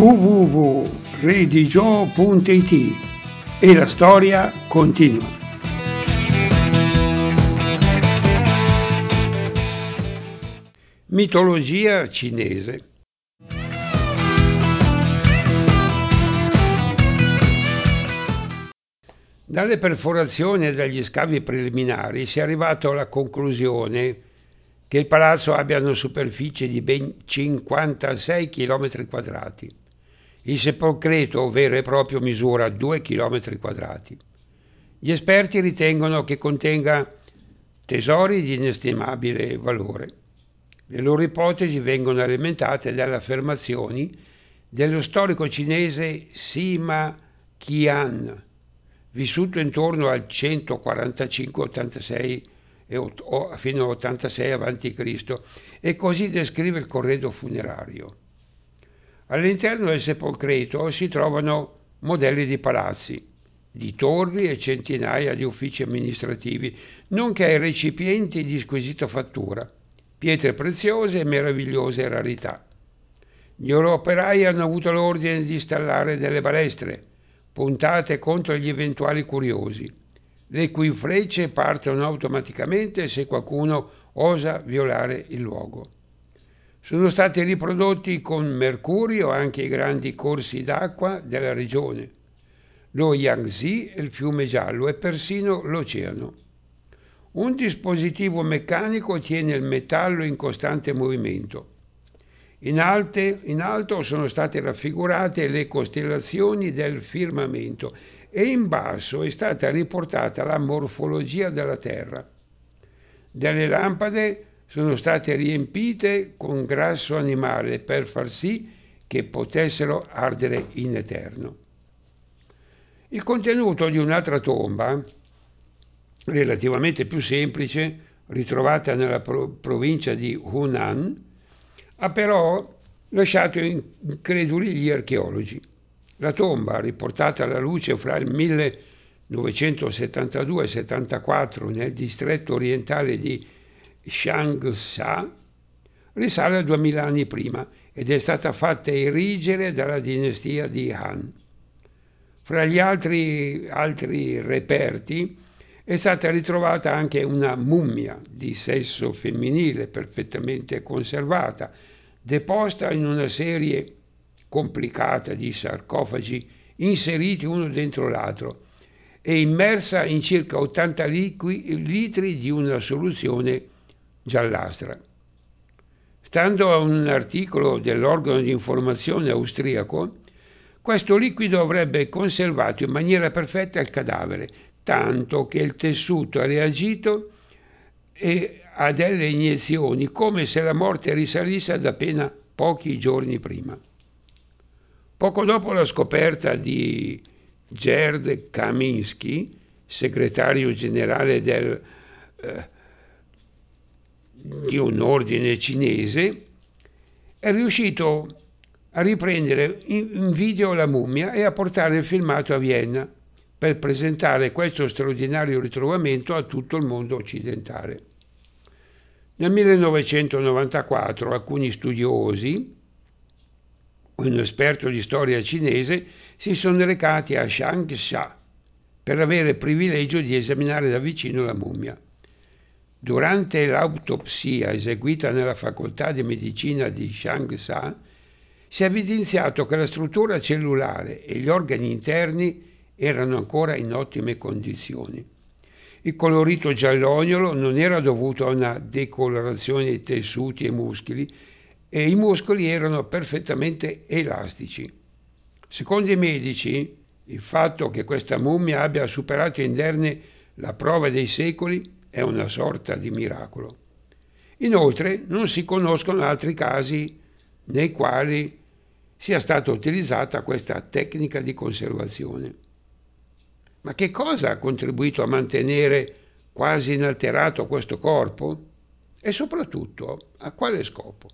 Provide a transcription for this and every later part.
www.religio.it e la storia continua. Mitologia cinese. Dalle perforazioni e dagli scavi preliminari si è arrivato alla conclusione che il palazzo abbia una superficie di ben 56 km quadrati. Il sepolcreto vero e proprio misura 2 km quadrati. Gli esperti ritengono che contenga tesori di inestimabile valore. Le loro ipotesi vengono alimentate dalle affermazioni dello storico cinese Sima Qian, vissuto intorno al 145-86 fino all'86 a.C., e così descrive il corredo funerario. All'interno del sepolcreto si trovano modelli di palazzi, di torri e centinaia di uffici amministrativi, nonché recipienti di squisita fattura, pietre preziose e meravigliose rarità. Gli operai hanno avuto l'ordine di installare delle balestre, puntate contro gli eventuali curiosi, le cui frecce partono automaticamente se qualcuno osa violare il luogo. Sono stati riprodotti con mercurio anche i grandi corsi d'acqua della regione, lo Yangtze, il fiume giallo e persino l'oceano. Un dispositivo meccanico tiene il metallo in costante movimento. In alto sono state raffigurate le costellazioni del firmamento e in basso è stata riportata la morfologia della Terra. Delle lampade sono state riempite con grasso animale per far sì che potessero ardere in eterno. Il contenuto di un'altra tomba, relativamente più semplice, ritrovata nella provincia di Hunan, ha però lasciato increduli gli archeologi. La tomba, riportata alla luce fra il 1972 e 74 nel distretto orientale di Changsha, risale a 2000 anni prima ed è stata fatta erigere dalla dinastia di Han. Fra gli altri reperti è stata ritrovata anche una mummia di sesso femminile perfettamente conservata, deposta in una serie complicata di sarcofagi inseriti uno dentro l'altro e immersa in circa 80 litri di una soluzione giallastra. Stando a un articolo dell'organo di informazione austriaco, questo liquido avrebbe conservato in maniera perfetta il cadavere, tanto che il tessuto ha reagito a delle iniezioni come se la morte risalisse ad appena pochi giorni prima. Poco dopo la scoperta di Gerd Kaminsky, segretario generale di un ordine cinese, è riuscito a riprendere in video la mummia e a portare il filmato a Vienna per presentare questo straordinario ritrovamento a tutto il mondo occidentale. Nel 1994 alcuni studiosi, un esperto di storia cinese, si sono recati a Changsha per avere il privilegio di esaminare da vicino la mummia. Durante l'autopsia eseguita nella facoltà di medicina di Changsha, si è evidenziato che la struttura cellulare e gli organi interni erano ancora in ottime condizioni. Il colorito giallognolo non era dovuto a una decolorazione dei tessuti e muscoli, e i muscoli erano perfettamente elastici. Secondo i medici, il fatto che questa mummia abbia superato indenne la prova dei secoli è una sorta di miracolo. Inoltre, non si conoscono altri casi nei quali sia stata utilizzata questa tecnica di conservazione. Ma che cosa ha contribuito a mantenere quasi inalterato questo corpo? E soprattutto, a quale scopo?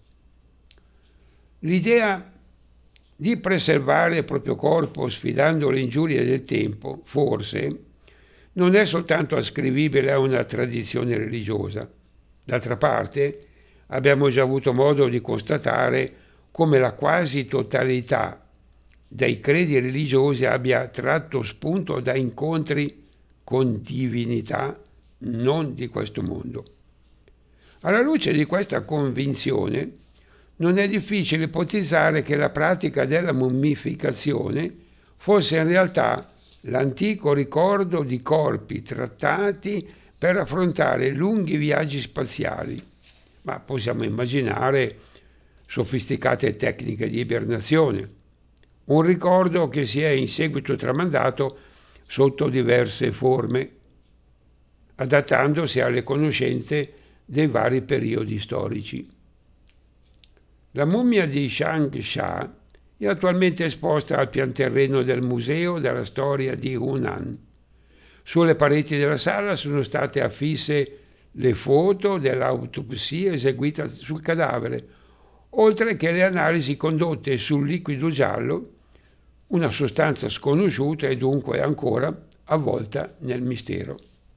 L'idea di preservare il proprio corpo sfidando le ingiurie del tempo, forse, non è soltanto ascrivibile a una tradizione religiosa. D'altra parte, abbiamo già avuto modo di constatare come la quasi totalità dai credi religiosi abbia tratto spunto da incontri con divinità non di questo mondo. Alla luce di questa convinzione, non è difficile ipotizzare che la pratica della mummificazione fosse in realtà l'antico ricordo di corpi trattati per affrontare lunghi viaggi spaziali, ma possiamo immaginare sofisticate tecniche di ibernazione. Un ricordo che si è in seguito tramandato sotto diverse forme, adattandosi alle conoscenze dei vari periodi storici. La mummia di Shang Sha è attualmente esposta al pianterreno del Museo della Storia di Hunan. Sulle pareti della sala sono state affisse le foto dell'autopsia eseguita sul cadavere, oltre che le analisi condotte sul liquido giallo, una sostanza sconosciuta e dunque ancora avvolta nel mistero.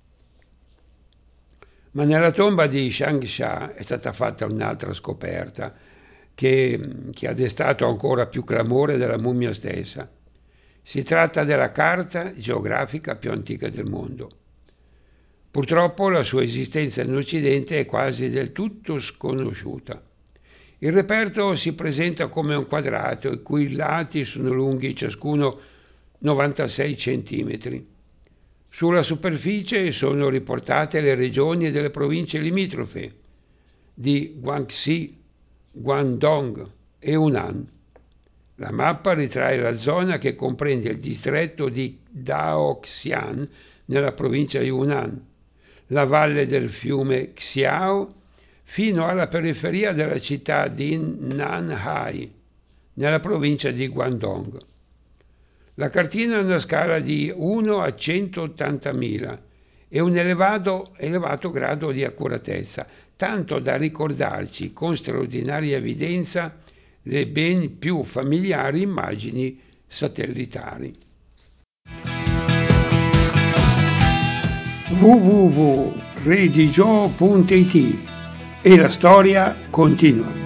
Ma nella tomba di Shang Sha è stata fatta un'altra scoperta che ha destato ancora più clamore della mummia stessa. Si tratta della carta geografica più antica del mondo. Purtroppo la sua esistenza in Occidente è quasi del tutto sconosciuta. Il reperto si presenta come un quadrato i cui lati sono lunghi ciascuno 96 centimetri. Sulla superficie sono riportate le regioni delle province limitrofe di Guangxi, Guangdong e Hunan. La mappa ritrae la zona che comprende il distretto di Daoxian nella provincia di Hunan, la valle del fiume Xiao fino alla periferia della città di Nanhai, nella provincia di Guangdong. La cartina ha una scala di 1 a 180.000 e un elevato grado di accuratezza, tanto da ricordarci con straordinaria evidenza le ben più familiari immagini satellitari. www.redigio.it e la storia continua.